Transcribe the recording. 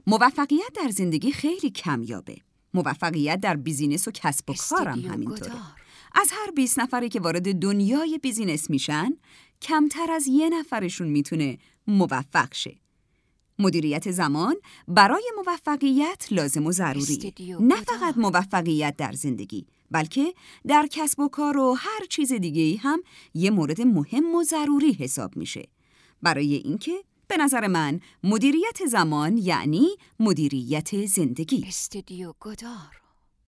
موفقیت در زندگی خیلی کمیابه. موفقیت در بیزینس و کسب و کارم همینطوره. از هر 20 نفری که وارد دنیای بیزینس میشن، کمتر از 1 نفرشون میتونه موفق شه. مدیریت زمان برای موفقیت لازم و ضروریه. نه فقط موفقیت در زندگی، بلکه در کسب و کار و هر چیز دیگه‌ای هم یه مورد مهم و ضروری حساب میشه. برای اینکه به نظر من مدیریت زمان یعنی مدیریت زندگی. استودیو گدار.